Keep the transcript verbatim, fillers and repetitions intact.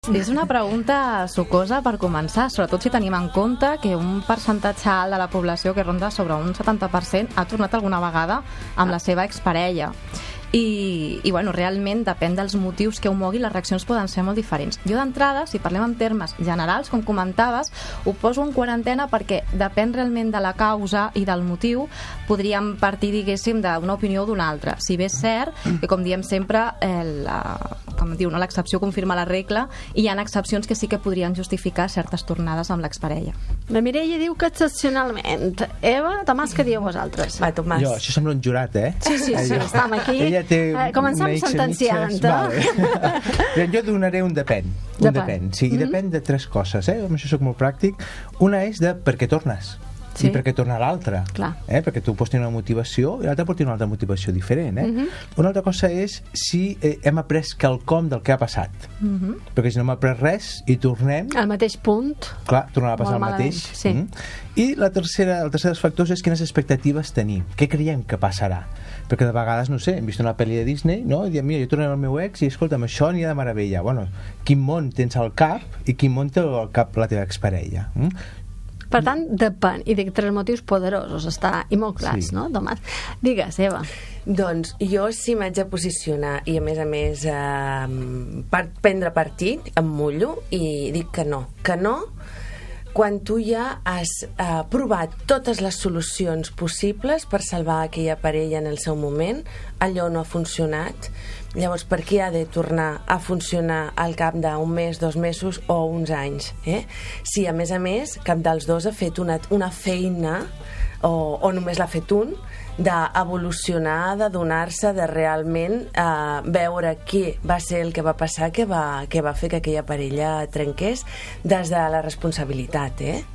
És una pregunta sucosa per començar, sobretot si tenim en compte que un percentatge alt de la població, que ronda sobre un setanta per cent, ha tornat alguna vegada amb la seva exparella. I, i bueno, realment depèn dels motius que ho mogui, les reaccions poden ser molt diferents. Jo d'entrada, si parlem en termes generals, com comentaves, ho poso en quarantena perquè depèn realment de la causa i del motiu, podríem partir, diguéssim, d'una opinió o d'una altra. Si bé és cert que, com diem sempre, eh, la, com diu, no, l'excepció confirma la regla, i hi ha excepcions que sí que podrien justificar certes tornades amb l'exparella. La Mireia diu que excepcionalment. Eva, Tomàs, què dieu vosaltres? Va, Tomàs. Jo, això sembla un jurat, eh? Sí, sí, sí, estem aquí. Ella té eh, començam sentenciant. Vale. Jo donaré un depèn. Un Depèn. depèn. Sí, i Mm-hmm. depèn de tres coses, eh? Amb això soc molt pràctic. Una és de per què tornes. Sí. I per què torna l'altra. Clar. Eh? Perquè tu pots tenir una motivació i l'altra pot tenir una altra motivació diferent. Eh? Mm-hmm. Una altra cosa és si eh, hem après quelcom del que ha passat. Mhm. Perquè si no hem après res i tornem, Al mateix punt. clar, tornarà a passar Molt el mateix. malament, sí. Mm. I la tercera, el tercer dels factors és quines expectatives tenim, què creiem que passarà, perquè de vegades, no sé, hem vist una pel·li de Disney, no? I diem, mira, jo tornaré al meu ex i escolta'm, això anirà de meravella. Bueno, quin món tens al cap i quin món té al cap la teva exparella. Mm? Per tant, depèn. I de tres motius poderosos està, i molt clars, Sí. no, Tomàs? Digues, Eva. Doncs jo si m'haig de posicionar i a més a més eh, per prendre partit em mullo i dic que no, que no quan tu ja has eh, provat totes les solucions possibles per salvar aquella parella en el seu moment, allò no ha funcionat, llavors per què ha de tornar a funcionar al cap d'un mes, dos mesos o uns anys, eh? Si a més a més cap dels dos ha fet una, una feina o, o només l'ha fet un, d'evolucionar, de donar-se, de realment eh, veure què va ser el que va passar, que va, que va fer que aquella parella trenqués des de la responsabilitat, eh?